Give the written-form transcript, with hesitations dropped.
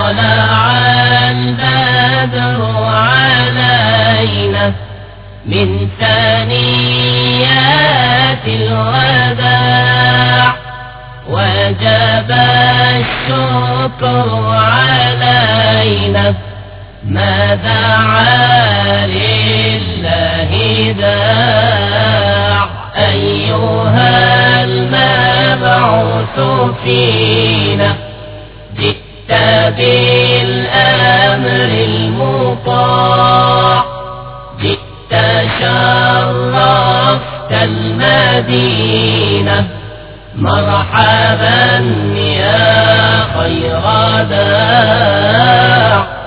طلع البدر علينا من ثنيات الوداع وجب الشكر علينا ما دعا لله داع أيها المبعوث فينا جئت بالأمر المطاع جئت شرفت المدينة مرحبا يا خير داع